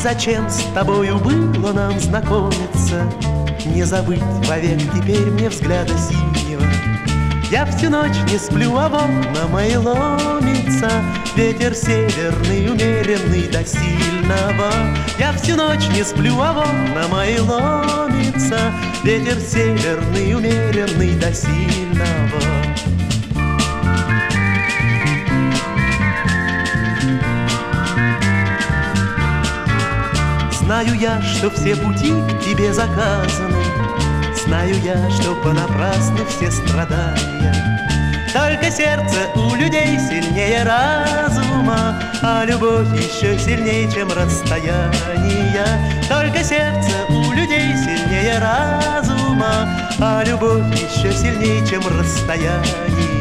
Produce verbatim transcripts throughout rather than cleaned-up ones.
зачем с тобою было нам знакомиться? Не забыть вовек теперь мне взгляда синего. Я всю ночь не сплю, а в окна мои ломится ветер северный, умеренный до сильного. Я всю ночь не сплю, а в окна мои ломится ветер северный, умеренный до сильного. Знаю я, что все пути к тебе заказаны, знаю я, что понапрасну все страдания. Только сердце у людей сильнее разума, а любовь еще сильнее, чем расстояние. Только сердце у людей сильнее разума, а любовь еще сильнее, чем расстояние.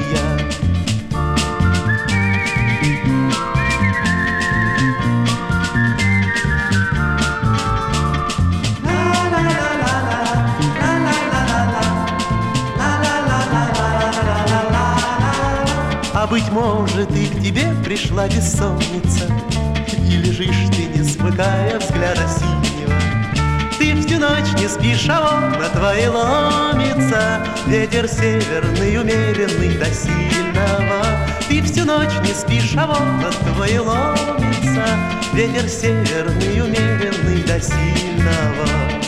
А быть может, и к тебе пришла бессонница, и лежишь ты, не смыкая взгляда синего. Ты всю ночь не спишь, а окна твои ломится ветер северный, умеренный до сильного. Ты всю ночь не спишь, а окна твои ломится ветер северный, умеренный до сильного.